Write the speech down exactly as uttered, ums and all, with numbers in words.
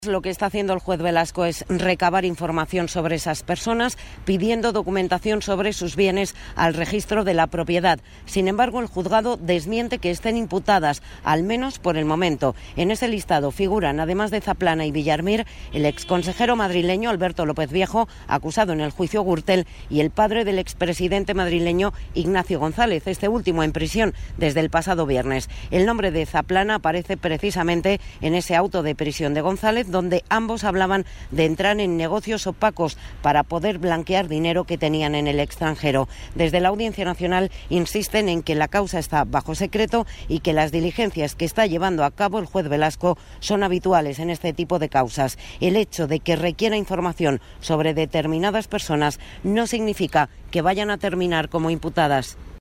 Lo que está haciendo el juez Velasco es recabar información sobre esas personas, pidiendo documentación sobre sus bienes al registro de la propiedad. Sin embargo, el juzgado desmiente que estén imputadas, al menos por el momento. En ese listado figuran, además de Zaplana y Villarmir, el exconsejero madrileño Alberto López Viejo, acusado en el juicio Gürtel, y el padre del expresidente madrileño Ignacio González, este último en prisión desde el pasado viernes. El nombre de Zaplana aparece precisamente en ese auto de prisión de González, donde ambos hablaban de entrar en negocios opacos para poder blanquear dinero que tenían en el extranjero. Desde la Audiencia Nacional insisten en que la causa está bajo secreto y que las diligencias que está llevando a cabo el juez Velasco son habituales en este tipo de causas. El hecho de que requiera información sobre determinadas personas no significa que vayan a terminar como imputadas.